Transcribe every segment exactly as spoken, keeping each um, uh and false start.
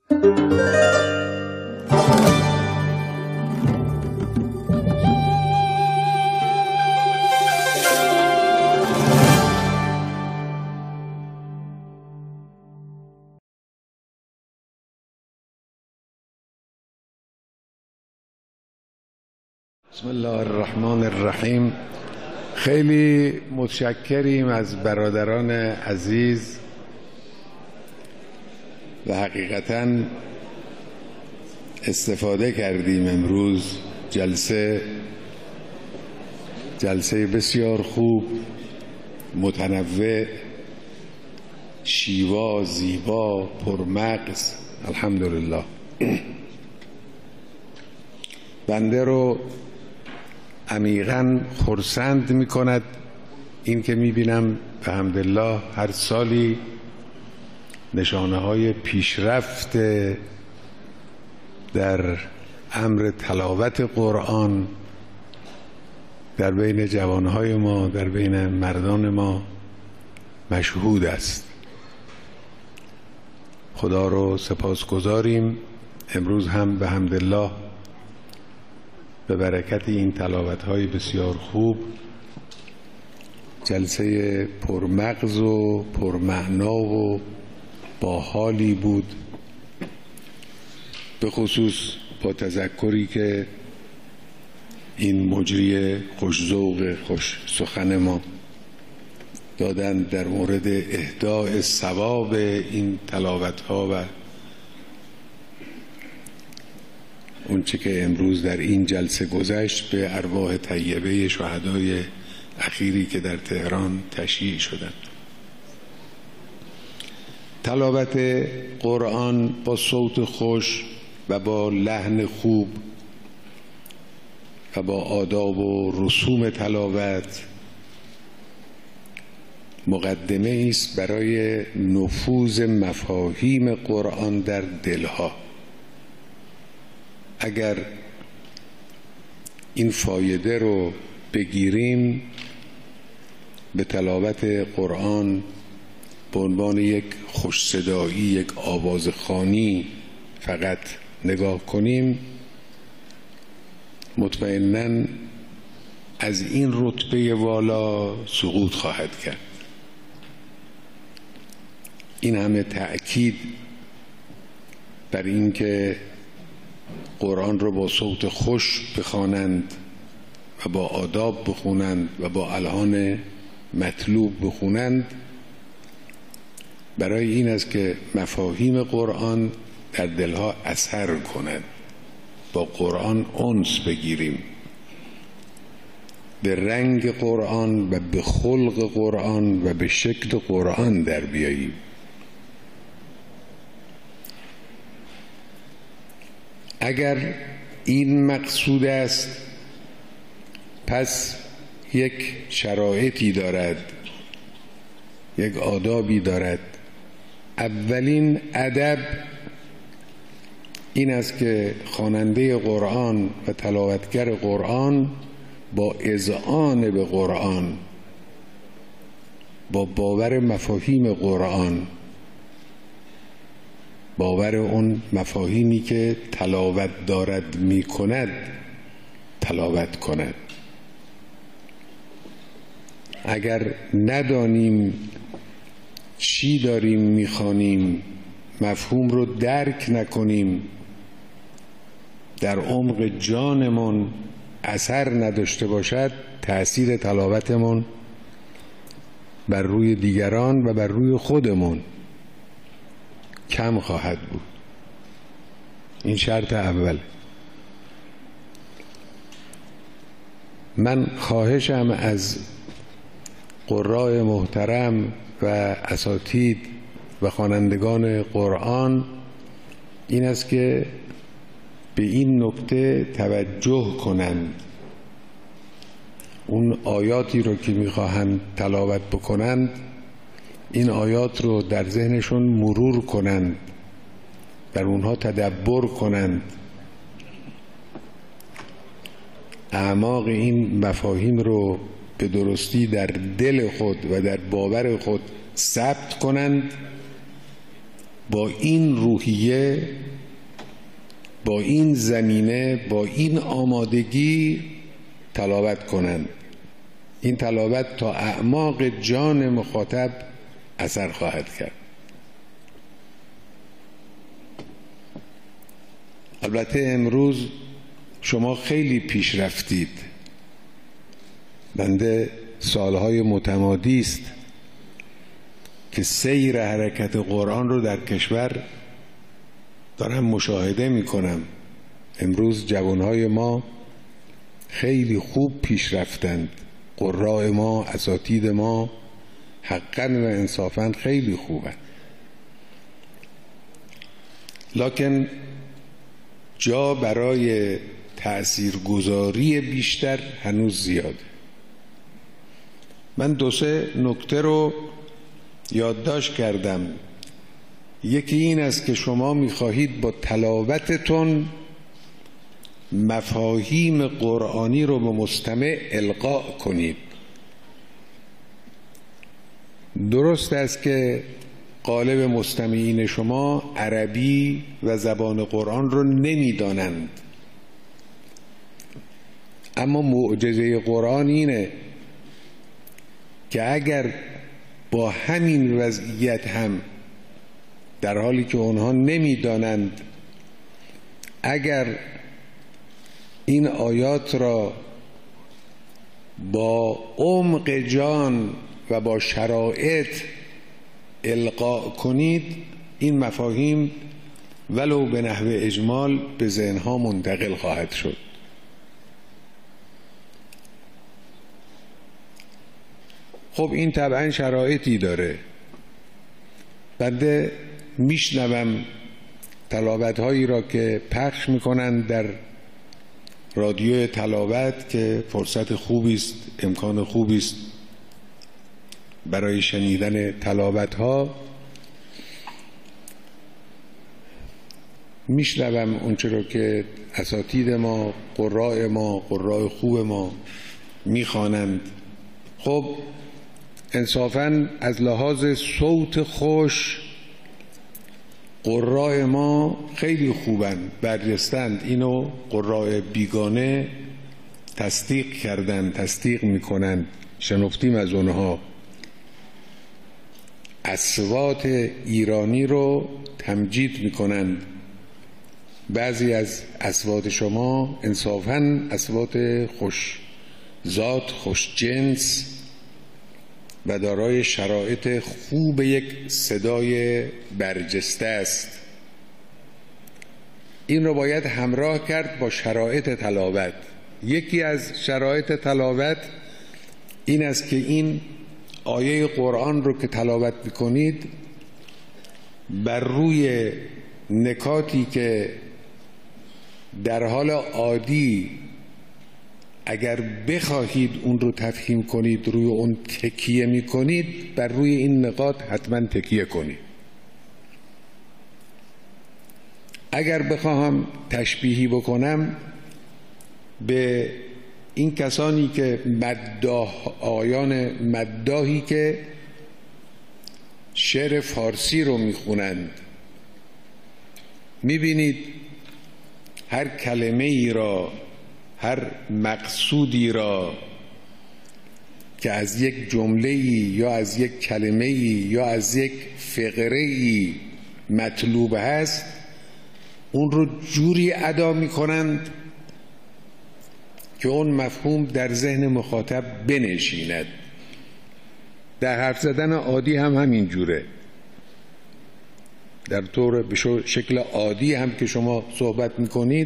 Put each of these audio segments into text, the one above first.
بسم الله الرحمن الرحیم. خیلی متشکریم از برادران عزیز و حقیقتاً استفاده کردیم امروز. جلسه جلسه بسیار خوب، متنوع، شیوا، زیبا، پرمغز. الحمدلله. بنده رو عمیقاً خرسند می کند این که می بینم به حمدالله هر سالی نشانه های پیشرفت در امر تلاوت قرآن در بین جوانهای ما، در بین مردان ما مشهود است. خدا رو سپاسگزاریم. امروز هم به حمدالله به برکت این تلاوت‌های بسیار خوب جلسه پرمغز و پرمعنا و باحالی بود، به خصوص با تذکری که این مجری خوش‌ذوق خوش سخن ما دادن در مورد اهداء ثواب این تلاوت‌ها و اون چه که امروز در این جلسه گذشت به ارواح طیبه شهدای اخیری که در تهران تشییع شدند. تلاوت قرآن با صوت خوش و با لحن خوب و با آداب و رسوم تلاوت مقدمه است برای نفوذ مفاهیم قرآن در دلها. اگر این فایده رو بگیریم، به تلاوت قرآن به عنوان یک خوش صدایی، یک آوازخوانی فقط نگاه کنیم، مطمئناً از این رتبه والا سقوط خواهد کرد. این همه تأکید بر این که قرآن رو با صوت خوش بخوانند و با آداب بخونند و با الحان مطلوب بخونند برای این است که مفاهیم قرآن در دلها اثر کند، با قرآن انس بگیریم، به رنگ قرآن و به خلق قرآن و به شکل قرآن در بیاییم. اگر این مقصود است، پس یک شرایطی دارد، یک آدابی دارد. اولین ادب این است که خواننده قرآن و تلاوتگر قرآن با اذعان به قرآن، با باور مفاهیم قرآن، باور اون مفاهیمی که تلاوت دارد می کند تلاوت کند. اگر ندانیم چی داریم میخوانیم، مفهوم رو درک نکنیم، در عمق جانمون اثر نداشته باشد، تأثیر تلاوتمون بر روی دیگران و بر روی خودمون کم خواهد بود. این شرط اول. من خواهشم از قراء محترم و اساتید و خوانندگان قرآن این است که به این نکته توجه کنند. اون آیاتی رو که میخواهند تلاوت بکنند، این آیات رو در ذهنشون مرور کنند، در اونها تدبر کنند، اعماق این مفاهیم رو به درستی در دل خود و در باور خود ثبت کنند، با این روحیه، با این زمینه، با این آمادگی تلاوت کنند. این تلاوت تا اعماق جان مخاطب اثر خواهد کرد. البته امروز شما خیلی پیش رفتید. بنده سالهای متمادی است که سیر حرکت قرآن رو در کشور دارم مشاهده می کنم. امروز جوانهای ما خیلی خوب پیش رفتند. قراء ما، اساتید ما حقا و انصافا خیلی خوبند، لکن جا برای تأثیرگذاری بیشتر هنوز زیاده. من دو سه نکته رو یادداشت کردم. یکی این است که شما می‌خواهید با تلاوتتون مفاهیم قرآنی رو به مستمع القا کنید. درست است که غالب مستمعین شما عربی و زبان قرآن رو نمی‌دانند، اما معجزه قرآن اینه که اگر با همین وضعیت هم در حالی که اونها نمی‌دانند، اگر این آیات را با عمق جان و با شرایط القا کنید، این مفاهیم ولو به نحو اجمال به ذهنها منتقل خواهد شد. خب این طبعا شرایطی داره. بنده میشنوم تلاوت هایی را که پخش میکنن در رادیو تلاوت که فرصت خوبی است، امکان خوبی است برای شنیدن تلاوت ها. میشنوم اونچه را که اساتید ما، قراء ما، قراء خوب ما میخوانند. خب انصافاً از لحاظ صوت خوش قراء ما خیلی خوبند، برجستند. اینو قراء بیگانه تصدیق کردن، تصدیق میکنن. شنفتیم از اونها. اصوات ایرانی رو تمجید میکنند. بعضی از اصوات شما انصافاً اصوات خوش ذات، خوش جنس و دارای شرایط خوب یک صدای برجسته است. این رو باید همراه کرد با شرایط تلاوت. یکی از شرایط تلاوت این است که این آیه قرآن رو که تلاوت میکنید بر روی نکاتی که در حال عادی اگر بخواهید اون رو تفهیم کنید روی اون تکیه میکنید، بر روی این نکات حتما تکیه کنید. اگر بخواهم تشبیهی بکنم به این کسانی که مداح، آیان مداحی که شعر فارسی رو میخونند، میبینید هر کلمه ای را، هر مقصودی را که از یک جمله‌ای یا از یک کلمه‌ای یا از یک فقره‌ای مطلوب هست، اون رو جوری ادا می‌کنند که اون مفهوم در ذهن مخاطب بنشیند. در حرف زدن عادی هم همین جوره. در طور به شکل عادی هم که شما صحبت می‌کنید،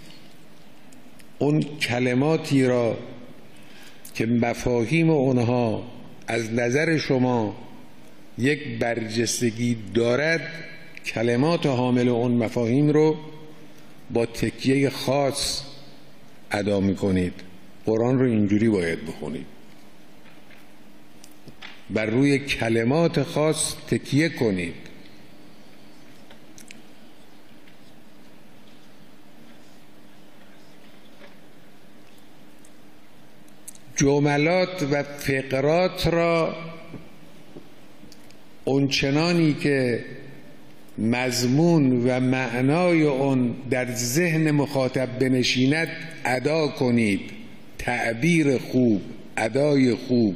اون کلماتی را که مفاهیم اونها از نظر شما یک برجستگی دارد، کلمات حامل اون مفاهیم رو با تکیه خاص ادا میکنید. قرآن رو اینجوری باید بخونید، بر روی کلمات خاص تکیه کنید. جملات و فقرات را اونچنانی که مضمون و معنای اون در ذهن مخاطب بنشیند ادا کنید. تعبیر خوب، ادای خوب.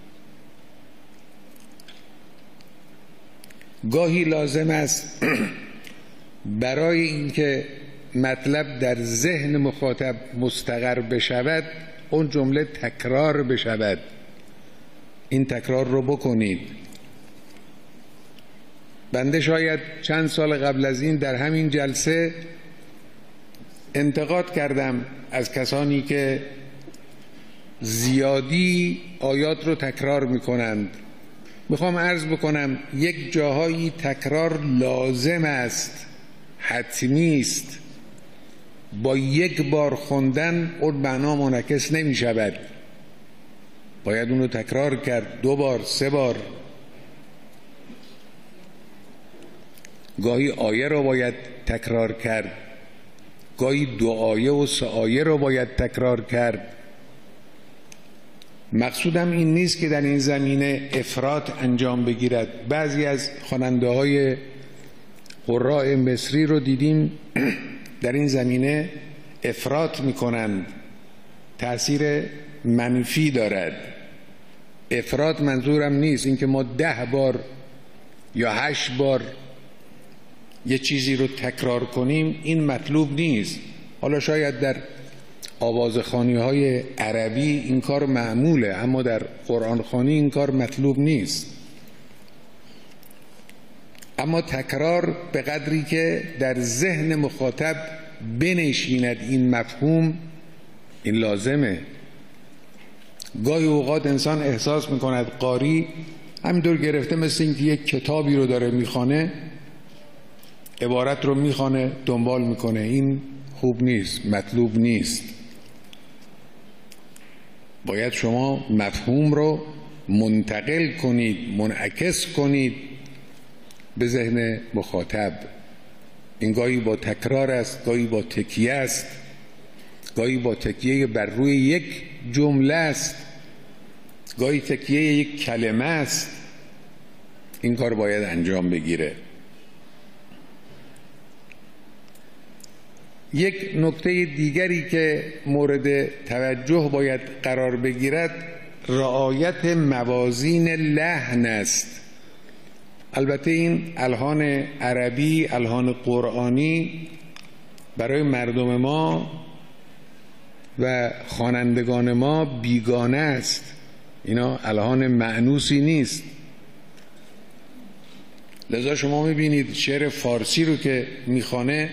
گاهی لازم است برای اینکه مطلب در ذهن مخاطب مستقر بشود اون جمله تکرار بشود. این تکرار رو بکنید. بنده شاید چند سال قبل از این در همین جلسه انتقاد کردم از کسانی که زیادی آیات رو تکرار میکنند. میخوام عرض بکنم یک جاهایی تکرار لازم است، حتمی است. با یک بار خوندن اون معنا منعکس نمی شود. باید اونو تکرار کرد، دو بار، سه بار. گاهی آیه رو باید تکرار کرد، گاهی دو آیه و سه آیه رو باید تکرار کرد. مقصودم این نیست که در این زمینه افراط انجام بگیرد. بعضی از خواننده های قراء مصری رو دیدیم در این زمینه افراط میکنند، تأثیر منفی دارد. افراط منظورم نیست اینکه ما ده بار یا هشت بار یه چیزی رو تکرار کنیم، این مطلوب نیست. حالا شاید در آوازخوانی های عربی این کار معموله، اما در قرآن خوانی این کار مطلوب نیست. اما تکرار به قدری که در ذهن مخاطب بنشیند این مفهوم، این لازمه. گاهی اوقات انسان احساس میکند قاری همینطور گرفته مثل اینکه یک کتابی رو داره میخوانه، عبارت رو میخوانه، دنبال میکنه. این خوب نیست، مطلوب نیست. باید شما مفهوم رو منتقل کنید، منعکس کنید به ذهن مخاطب. این گاهی با تکرار است، گاهی با تکیه است، گاهی با تکیه بر روی یک جمله است، گاهی تکیه یک کلمه است. این کار باید انجام بگیره. یک نکته دیگری که مورد توجه باید قرار بگیرد رعایت موازین لحن است. البته این الحان عربی، الحان قرآنی برای مردم ما و خوانندگان ما بیگانه است. اینا الحان مأنوسی نیست. لذا شما میبینید شعر فارسی رو که میخوانه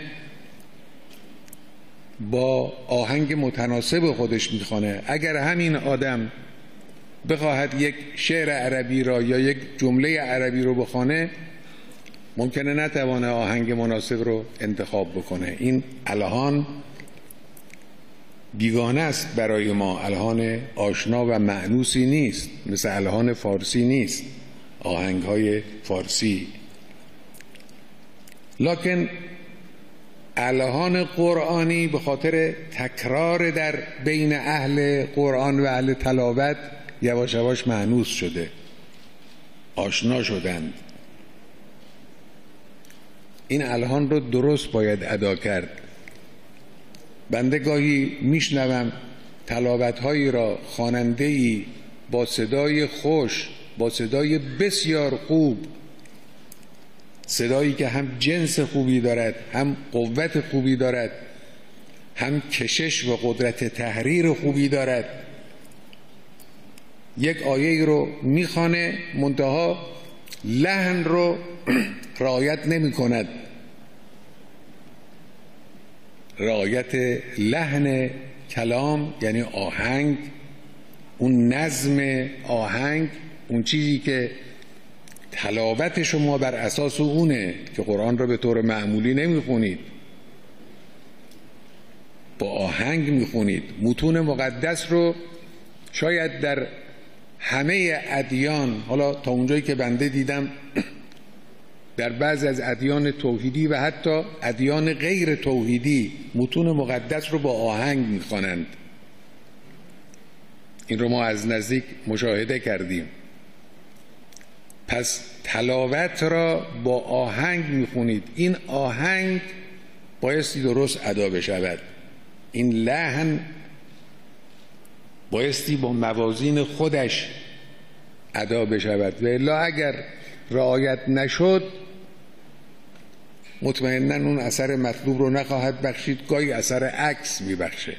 با آهنگ متناسب خودش میخوانه. اگر همین آدم بخواهد یک شعر عربی را یا یک جمله عربی رو بخوانه، ممکنه نتوانه آهنگ مناسب رو انتخاب بکنه. این الحان بیگانه است برای ما، الحان آشنا و مأنوسی نیست، مثل الحان فارسی نیست، آهنگ های فارسی. لکن الحان قرآنی به خاطر تکرار در بین اهل قرآن و اهل تلاوت یواش یواش مأنوس شده، آشنا شدند. این الحان رو درست باید ادا کرد. بنده گاهی میشنوم تلاوت هایی را خواننده‌ای با صدای خوش، با صدای بسیار خوب، صدایی که هم جنس خوبی دارد، هم قوت خوبی دارد، هم کشش و قدرت تحریر خوبی دارد، یک آیه رو میخوانه منتها لحن رو رعایت نمی کند. رعایت لحن کلام یعنی آهنگ، اون نظم آهنگ، اون چیزی که تلاوت شما بر اساس اونه که قرآن رو به طور معمولی نمیخونید، با آهنگ میخونید. متون مقدس رو شاید در همه ادیان، حالا تا اونجایی که بنده دیدم در بعض از ادیان توحیدی و حتی ادیان غیر توحیدی، متون مقدس رو با آهنگ میخوانند. این رو ما از نزدیک مشاهده کردیم. پس تلاوت را با آهنگ میخونید. این آهنگ بایستی درست ادا بشود، این لحن بایستی با موازین خودش ادا بشود، و الا اگر رعایت نشد مطمئنا اون اثر مطلوب رو نخواهد بخشید، گاهی اثر عکس میبخشه.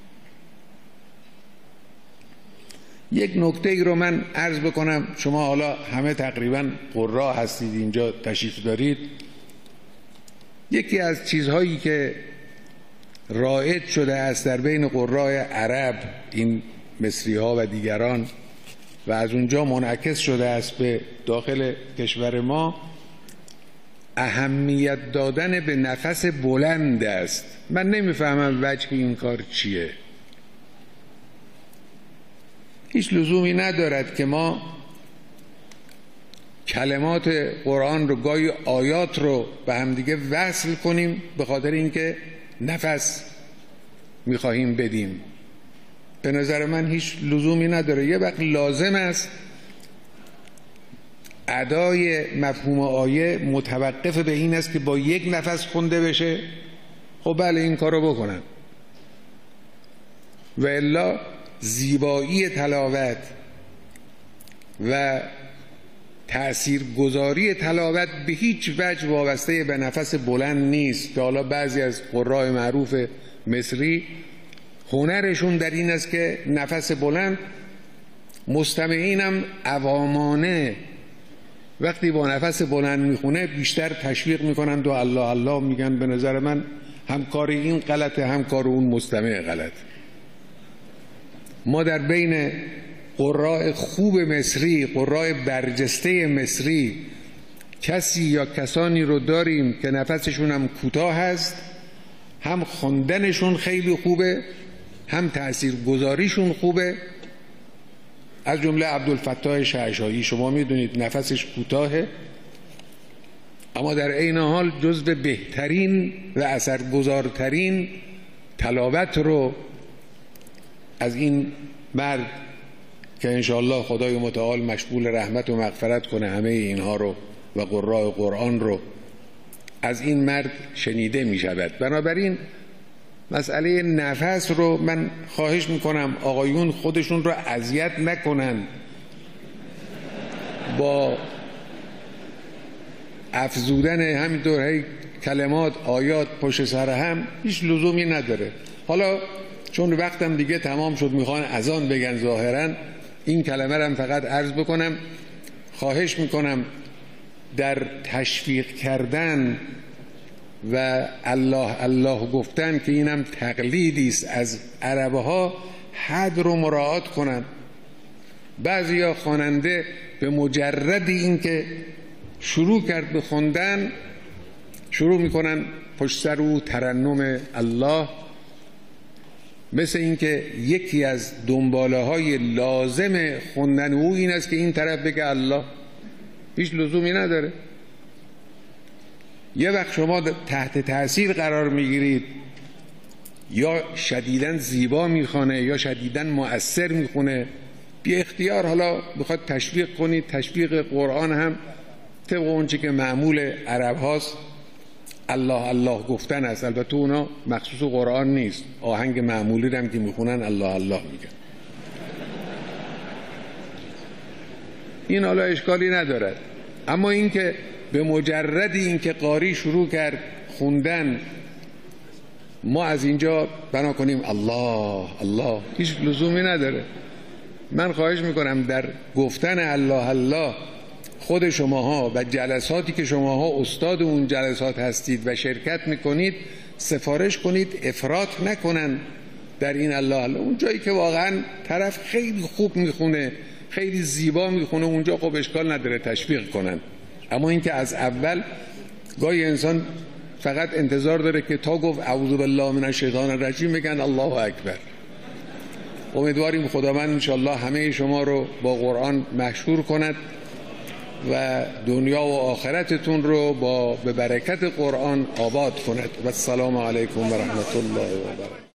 یک نکته ای رو من عرض بکنم، شما حالا همه تقریبا قرا هستید، اینجا تشریف دارید. یکی از چیزهایی که رایج شده است در بین قرای عرب، این مصری ها و دیگران، و از اونجا منعکس شده است به داخل کشور ما، اهمیت دادن به نفس بلند است. من نمیفهمم وجه این کار چیه. هیچ لزومی ندارد که ما کلمات قرآن رو، گاهی آیات رو به همدیگه وصل کنیم به خاطر اینکه نفس میخواهیم بدیم. به نظر من هیچ لزومی نداره. یه وقت لازم است ادای مفهوم آیه متوقف به این است که با یک نفس خونده بشه، خب بله این کار رو بکنن، و الا زیبایی تلاوت و تأثیرگذاری تلاوت به هیچ وجه وابسته به نفس بلند نیست، که حالا بعضی از قرای معروف مصری هنرشون در این است که نفس بلند، مستمعینم عوامانه وقتی با نفس بلند میخونه بیشتر تشویق میکنند و الله الله میگن. به نظر من هم کار این غلطه، هم کار اون مستمع غلط. ما در بین قراء خوب مصری، قراء برجسته مصری، کسی یا کسانی رو داریم که نفسشون هم کوتاه هست، هم خواندنشون خیلی خوبه، هم تأثیر گذاریشون خوبه. از جمله عبدالفتاح شعشایی، شما میدونید نفسش کوتاهه، اما در عین حال جزو بهترین و اثرگذارترین تلاوت رو از این مرد که انشاءالله خدای متعال مشمول رحمت و مغفرت کنه همه اینها رو و قراء قرآن رو، از این مرد شنیده می شود. بنابراین مسئله نفس رو من خواهش میکنم آقایون خودشون رو اذیت نکنن با افزودن همینطور هی کلمات آیات پشت سر هم، هیچ لزومی نداره. حالا چون وقتم دیگه تمام شد، میخوان اذان بگن، ظاهرا این کلمه رو فقط عرض بکنم. خواهش میکنم در تشویق کردن و الله الله گفتن که اینم تقلیدی است از عربها، حد رو مراعات کنن. بعضیا خواننده به مجرد اینکه شروع کرد به خوندن شروع میکنن پشت سر او ترنم الله، مثل اینکه یکی از دنباله های لازم خوندن او این است که این طرف بگه الله. هیچ لزومی نداره. یه وقت شما تحت تأثیر قرار میگیرید، یا شدیداً زیبا میخونه یا شدیداً مؤثر میخونه، بی اختیار حالا بخواد تشویق کنید. تشویق قرآن هم طبق اونچه که معمول عرب هاست الله الله گفتن است. البته اونا مخصوص قرآن نیست، آهنگ معمولی هم که میخونن الله الله میگن. این حالا اشکالی ندارد، اما اینکه به مجرد اینکه قاری شروع کرد خوندن ما از اینجا بنا کنیم الله الله، هیچ لزومی نداره. من خواهش میکنم در گفتن الله الله خود شماها و جلساتی که شماها استاد اون جلسات هستید و شرکت میکنید سفارش کنید افراط نکنن در این الله الله. اون جایی که واقعا طرف خیلی خوب میخونه، خیلی زیبا میخونه، اونجا خب اشکال نداره تشویق کنن. اما اینکه از اول گاهی انسان فقط انتظار داره که تا گفت اعوذ بالله من الشیطان الرجیم بگن الله اکبر. امیدواریم خداوند انشالله همه شما رو با قرآن مشهور کند و دنیا و آخرتتون رو با به برکت قرآن آباد کند. و السلام علیکم و رحمت الله و برکاته.